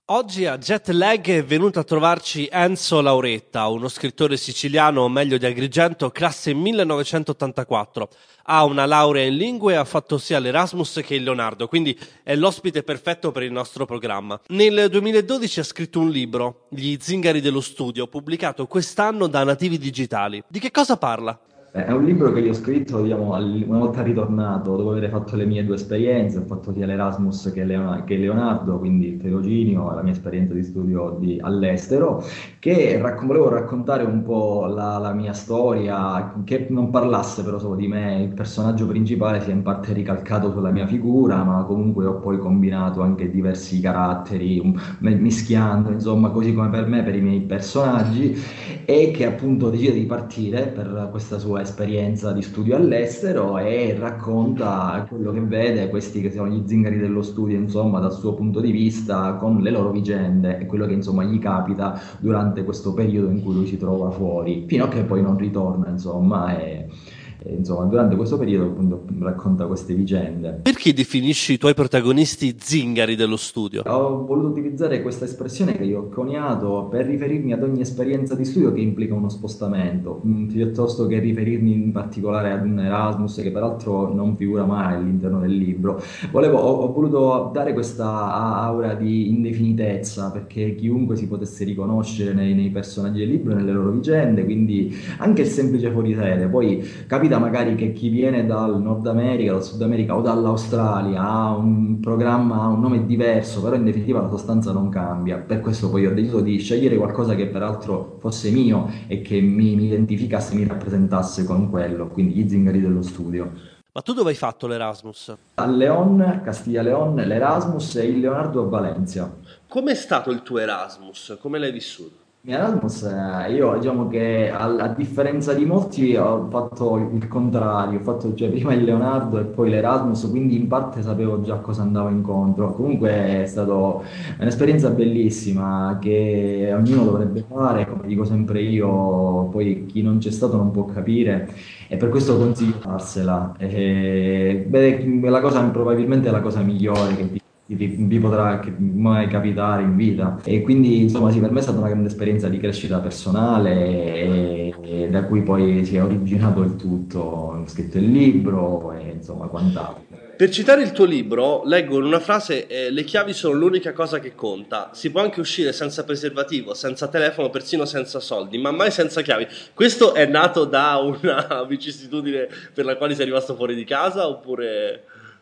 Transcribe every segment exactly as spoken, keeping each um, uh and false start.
Oggi a Jetlag è venuto a trovarci Enzo Lauretta, uno scrittore siciliano, o meglio di Agrigento, classe millenovecentottantaquattro. Ha una laurea in lingue e ha fatto sia l'Erasmus che il Leonardo, quindi è l'ospite perfetto per il nostro programma. Nel duemiladodici ha scritto un libro, Gli zingari dello studio, pubblicato quest'anno da Nativi Digitali. Di che cosa parla? Eh, È un libro che io ho scritto, diciamo, al- una volta ritornato, dopo aver fatto le mie due esperienze, ho fatto sia l'Erasmus che, Leona- che Leonardo, quindi il tirocinio, la mia esperienza di studio di- all'estero, che racco- volevo raccontare un po' la, la mia storia, che non parlasse però solo di me, il personaggio principale sia in parte ricalcato sulla mia figura, ma comunque ho poi combinato anche diversi caratteri, un- mischiando, insomma, così come per me, per i miei personaggi e che appunto decide di partire per questa sua esperienza di studio all'estero e racconta quello che vede, questi che sono gli zingari dello studio, insomma, dal suo punto di vista, con le loro vicende e quello che insomma gli capita durante questo periodo in cui lui si trova fuori, fino a che poi non ritorna, insomma, e, e, insomma, durante questo periodo appunto racconta queste vicende. Perché definisci i tuoi protagonisti zingari dello studio? Ho voluto utilizzare questa espressione che io ho coniato per riferirmi ad ogni esperienza di studio che implica uno spostamento, mm, piuttosto che riferirmi in particolare ad un Erasmus che peraltro non figura mai all'interno del libro. Volevo, ho, ho voluto dare questa a- aura di indefinitezza perché chiunque si potesse riconoscere nei, nei personaggi del libro e nelle loro vicende, quindi anche il semplice fuorisede. Poi capita magari che chi viene dal Nord America, dal Sud America o dall'Australia ha un programma, ha un nome diverso, però in definitiva la sostanza non cambia. Per questo poi ho deciso di scegliere qualcosa che peraltro fosse mio e che mi, mi identificasse, mi rappresentasse con quello, quindi gli zingari dello studio. Ma tu dove hai fatto l'Erasmus? A León, Castiglia León, l'Erasmus e il Leonardo a Valencia. Com'è stato il tuo Erasmus? Come l'hai vissuto? In Erasmus, eh, io diciamo che a, a differenza di molti ho fatto il contrario, ho fatto cioè, prima il Leonardo e poi l'Erasmus, quindi in parte sapevo già cosa andavo incontro. Comunque è stata un'esperienza bellissima che ognuno dovrebbe fare, come dico sempre io, poi chi non c'è stato non può capire e per questo consiglio di farsela. E, beh, la cosa probabilmente è la cosa migliore che vi vi, vi potrà che- mai capitare in vita. E quindi, insomma, sì, per me è stata una grande esperienza di crescita personale e, e da cui poi si è originato il tutto. Ho scritto il libro e insomma quant'altro. Per citare il tuo libro, leggo in una frase: eh, le chiavi sono l'unica cosa che conta. Si può anche uscire senza preservativo, senza telefono, persino senza soldi, ma mai senza chiavi. Questo è nato da una vicissitudine per la quale sei rimasto fuori di casa oppure...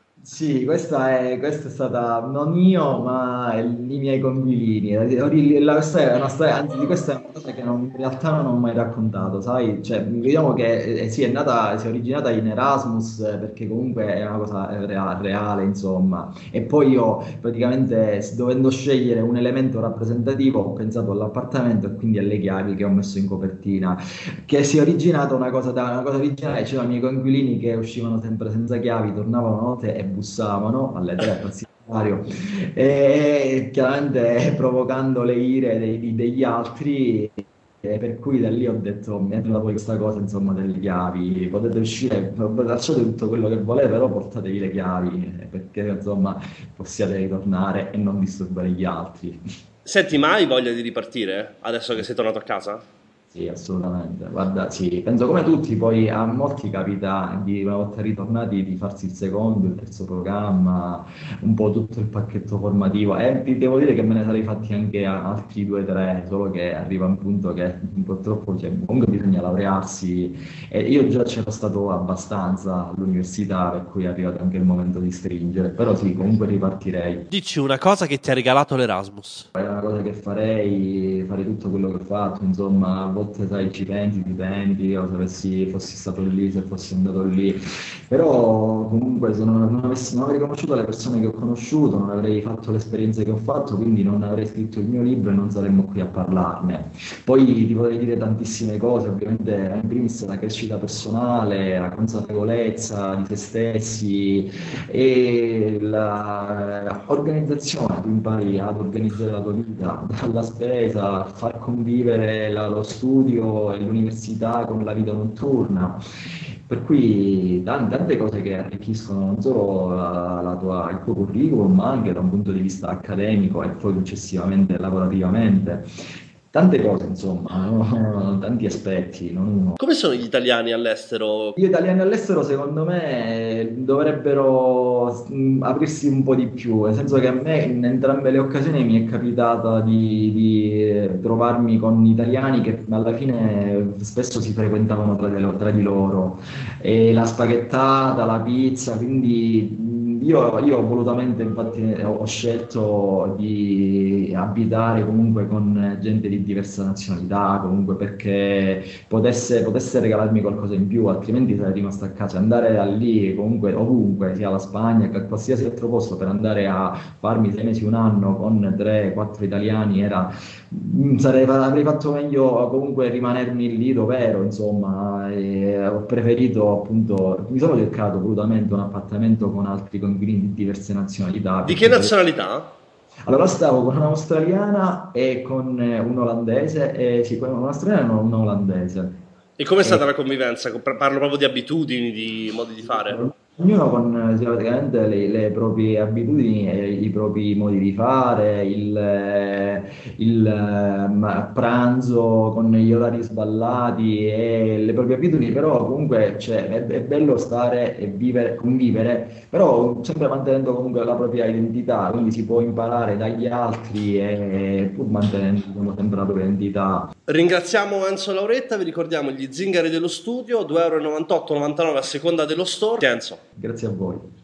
Sì, questa è, questa è stata non io, ma i miei coinquilini. Ori- la- Questa è una storia, anzi, di questa è una cosa che non- in realtà non ho mai raccontato, sai? Cioè, vediamo che eh, sì, è nata, si è originata in Erasmus eh, perché comunque è una cosa eh, rea- reale, insomma. E poi io, praticamente, s- dovendo scegliere un elemento rappresentativo, ho pensato all'appartamento e quindi alle chiavi che ho messo in copertina che si è originata una cosa, da una cosa originale, c'erano i miei coinquilini che uscivano sempre senza chiavi, tornavano a notte e bussavano alle tre a qualsiasi orario, e chiaramente provocando le ire dei- degli altri. E per cui da lì ho detto, mi è venuta poi questa cosa, insomma, delle chiavi, potete uscire, lasciate tutto quello che volete, però portatevi le chiavi, eh, perché insomma possiate ritornare e non disturbare gli altri. Senti, mai voglia di ripartire adesso che sei tornato a casa? Sì, assolutamente. Guarda, sì, penso come tutti, poi a molti capita di una volta ritornati di farsi il secondo, il terzo programma, un po' tutto il pacchetto formativo. E ti devo dire che me ne sarei fatti anche a- altri due o tre, solo che arriva un punto che purtroppo cioè, comunque bisogna laurearsi e io già c'ero stato abbastanza all'università, per cui è arrivato anche il momento di stringere, però sì, comunque ripartirei. Dici una cosa che ti ha regalato l'Erasmus. È una cosa che farei, farei tutto quello che ho fatto, insomma, a volte sai, ci pensi, ti penti, o se avessi, fossi stato lì, se fossi andato lì, però comunque se non, non avessi, non avrei conosciuto le persone che ho conosciuto, non avrei fatto le esperienze che ho fatto, quindi non avrei scritto il mio libro e non saremmo qui a parlarne. Poi ti potrei dire tantissime cose, ovviamente in primis la crescita personale, la consapevolezza di se stessi e l'organizzazione, tu impari ad organizzare la tua vita, dalla spesa, a far convivere la- lo studio e l'università con la vita notturna. Per cui tan- tante cose che arricchiscono non solo la- la tua- il tuo curriculum, ma anche da un punto di vista accademico e poi successivamente lavorativamente. Tante cose, insomma, no? Tanti aspetti, non uno. Come sono gli italiani all'estero? Gli italiani all'estero, secondo me, dovrebbero mh, aprirsi un po' di più, nel senso che a me in entrambe le occasioni mi è capitato di, di, eh, trovarmi con italiani che alla fine spesso si frequentavano tra di loro, tra di loro. E la spaghettata, la pizza, quindi mh, io, io volutamente infatti ho ho scelto di abitare comunque con gente di diversa nazionalità, comunque perché potesse, potesse regalarmi qualcosa in più, altrimenti sarei rimasto a casa. Andare da lì, comunque, ovunque, sia la Spagna che a qualsiasi altro posto, per andare a farmi sei mesi, un anno con tre, quattro italiani, era, mm, sarei, avrei fatto meglio comunque rimanermi lì dove ero, insomma, e ho preferito appunto, mi sono cercato volutamente un appartamento con altri coinquilini di diverse nazionalità, Di che perché per- nazionalità? allora stavo con un'australiana e con eh, un olandese, e sì, con un'australiana e un olandese. E com'è stata E la convivenza? Parlo proprio di abitudini, di modi di fare. ognuno con eh, sì, praticamente le, le proprie abitudini e i propri modi di fare, il, eh, il, ehm, pranzo con gli orari sballati e le proprie abitudini, però comunque cioè, è, è bello stare e vivere, convivere, però sempre mantenendo comunque la propria identità, quindi si può imparare dagli altri e pur mantenendo diciamo, sempre la propria identità. Ringraziamo Enzo Lauretta, vi ricordiamo gli zingari dello studio, due e novantotto e novantanove a seconda dello store. Enzo. Grazie a voi.